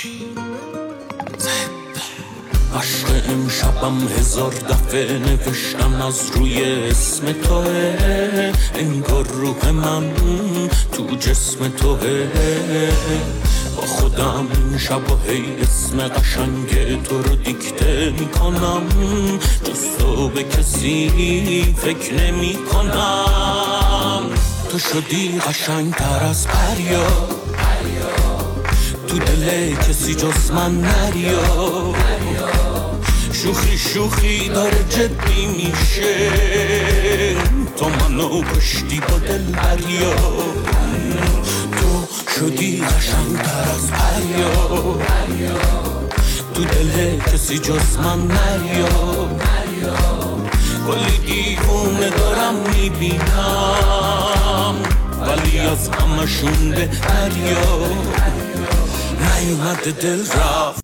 عشق امشبم 1000 دفعه نوشتم از روی اسم توه، انگار روح من تو جسم توه. با خودم این شب و هی اسم قشنگ تو رو دیکته میکنم، جز تو به کسی فکر نمی کنم. تو شدی قشنگ تر از پریا، تو دل کسی جز من نریا. شوخی شوخی داره جدی میشه، تو منو کشتی با دل بریا. تو شدی قشنگ‌تر از پریا، تو دل کسی جز من نریا. کلی دیوونه دارم میبینم، ولی از همشون بهتریا. نیومده دل رفت